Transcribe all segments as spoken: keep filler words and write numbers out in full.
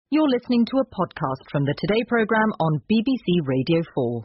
You're listening to a podcast from the Today programme on B B C Radio four.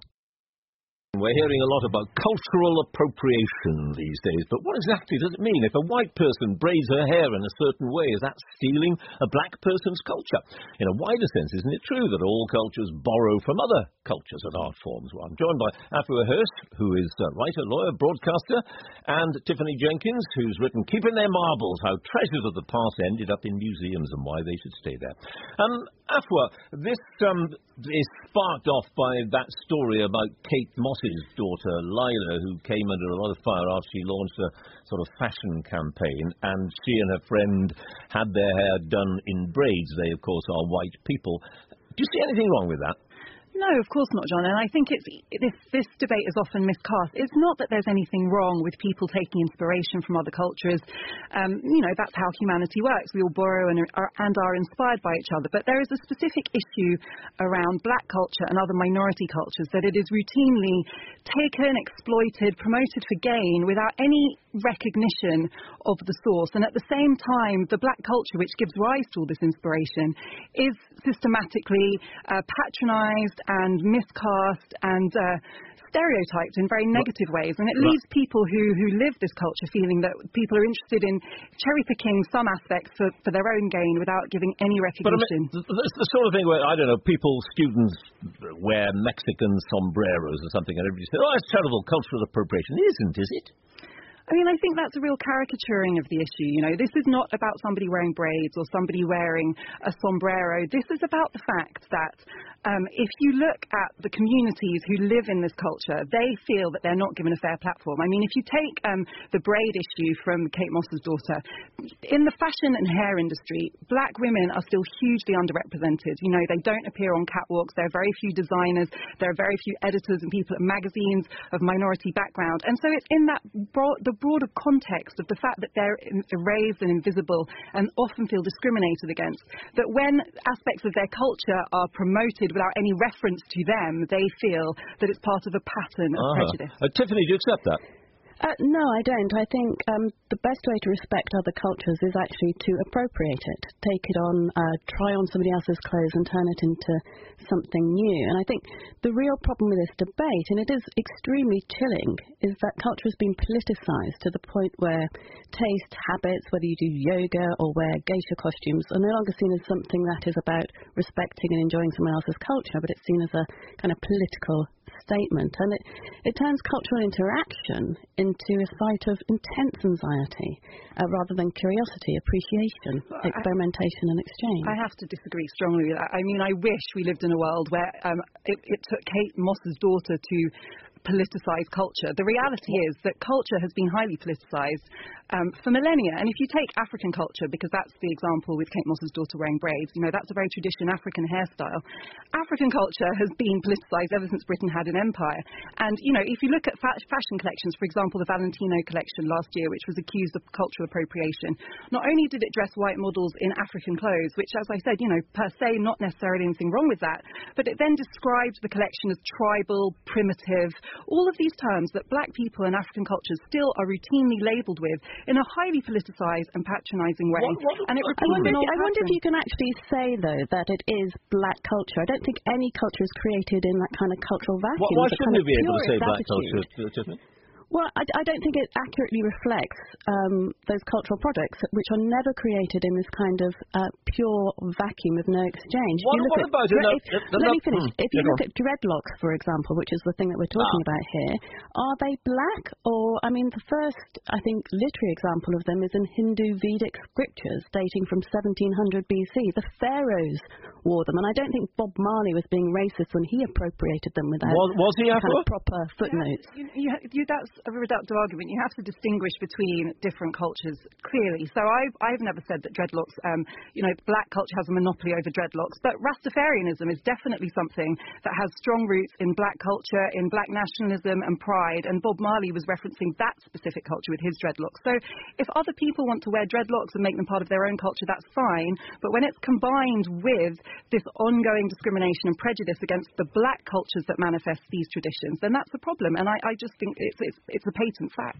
We're hearing a lot about cultural appropriation these days, but what exactly does it mean? If a white person braids her hair in a certain way, is that stealing a black person's culture? In a wider sense, isn't it true that all cultures borrow from other cultures and art forms? Well, I'm joined by Afua Hirst, who is a writer, lawyer, broadcaster, and Tiffany Jenkins, who's written Keeping Their Marbles, How Treasures of the Past Ended Up in Museums and Why They Should Stay There. Um, Afua, this um, is sparked off by that story about Kate Moss's daughter, Lila, who came under a lot of fire after she launched a sort of fashion campaign, and she and her friend had their hair done in braids. They, of course, are white people. Do you see anything wrong with that? No, of course not, John. And I think it's this, this debate is often miscast. It's not that there's anything wrong with people taking inspiration from other cultures. Um, you know, that's how humanity works. We all borrow and are, and are inspired by each other. But there is a specific issue around black culture and other minority cultures that it is routinely taken, exploited, promoted for gain without any recognition of the source. And at the same time, the black culture, which gives rise to all this inspiration, is systematically uh, patronised and miscast and uh, stereotyped in very negative ways. And it leaves people who, who live this culture feeling that people are interested in cherry-picking some aspects for, for their own gain without giving any recognition. But I mean, it's the sort of thing where, I don't know, people, students wear Mexican sombreros or something, and everybody says, oh, it's terrible cultural appropriation. It isn't, is it? I mean, I think that's a real caricaturing of the issue. You know, this is not about somebody wearing braids or somebody wearing a sombrero. This is about the fact that um, if you look at the communities who live in this culture, they feel that they're not given a fair platform. I mean, if you take um, the braid issue from Kate Moss's daughter, in the fashion and hair industry, black women are still hugely underrepresented. You know, they don't appear on catwalks. There are very few designers. There are very few editors and people at magazines of minority background. And so it's in that broad, the broader context of the fact that they're erased and invisible and often feel discriminated against, that when aspects of their culture are promoted without any reference to them, they feel that it's part of a pattern of uh-huh. prejudice. Uh, Tiffany, do you accept that? Uh, no, I don't. I think um, the best way to respect other cultures is actually to appropriate it, take it on, uh, try on somebody else's clothes and turn it into something new. And I think the real problem with this debate, and it is extremely chilling, is that culture has been politicised to the point where taste, habits, whether you do yoga or wear geisha costumes, are no longer seen as something that is about respecting and enjoying someone else's culture, but it's seen as a kind of political statement. And it, it turns cultural interaction into a site of intense anxiety uh, rather than curiosity, appreciation, well, experimentation I, and exchange. I have to disagree strongly with that. I mean, I wish we lived in a world where um, it, it took Kate Moss's daughter to politicise culture. The reality is that culture has been highly politicised um, for millennia. And if you take African culture, because that's the example with Kate Moss's daughter wearing braids, you know, that's a very traditional African hairstyle. African culture has been politicised ever since Britain had an empire. And, you know, if you look at fa- fashion collections, for example, the Valentino collection last year, which was accused of cultural appropriation, not only did it dress white models in African clothes, which, as I said, you know, per se, not necessarily anything wrong with that, but it then described the collection as tribal, primitive, all of these terms that black people and African cultures still are routinely labelled with in a highly politicised and patronising way. What, what, and it I wonder, if, I wonder if you can actually say, though, that it is black culture. I don't think any culture is created in that kind of cultural vacuum. Why, why shouldn't you be able to say black attitude. culture? Well, I, I don't think it accurately reflects um, those cultural products, which are never created in this kind of uh, pure vacuum of no exchange. What, what at, about it? If, let me finish. Hmm, if you look at dreadlocks, for example, which is the thing that we're talking ah. about here, are they black? Or, I mean, the first, I think, literary example of them is in Hindu Vedic scriptures dating from seventeen hundred B C. The pharaohs wore them, and I don't think Bob Marley was being racist when he appropriated them without was, was he kind of proper footnotes. You, you, you, that's a reductive argument. You have to distinguish between different cultures clearly. So I've, I've never said that dreadlocks, um, you know, black culture has a monopoly over dreadlocks, but Rastafarianism is definitely something that has strong roots in black culture, in black nationalism and pride, and Bob Marley was referencing that specific culture with his dreadlocks. So if other people want to wear dreadlocks and make them part of their own culture, that's fine, but when it's combined with this ongoing discrimination and prejudice against the black cultures that manifest these traditions, then that's a problem, and I, I just think it's, it's, it's a patent fact.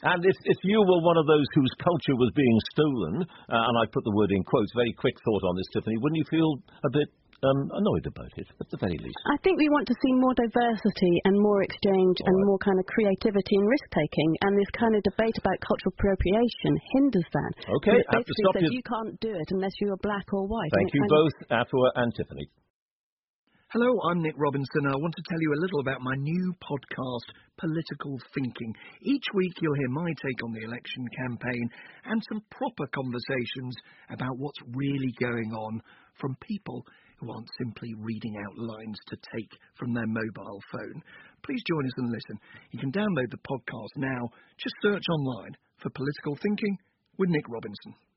And if, if you were one of those whose culture was being stolen, uh, and I put the word in quotes, very quick thought on this, Tiffany, wouldn't you feel a bit um, annoyed about it, at the very least? I think we want to see more diversity and more exchange All and right. more kind of creativity and risk-taking, and this kind of debate about cultural appropriation hinders that. Okay, it I have to stop says you. You can't do it unless you're black or white. Thank you both, Afua and Tiffany. Hello, I'm Nick Robinson. I want to tell you a little about my new podcast, Political Thinking. Each week you'll hear my take on the election campaign and some proper conversations about what's really going on from people who aren't simply reading out lines to take from their mobile phone. Please join us and listen. You can download the podcast now. Just search online for Political Thinking with Nick Robinson.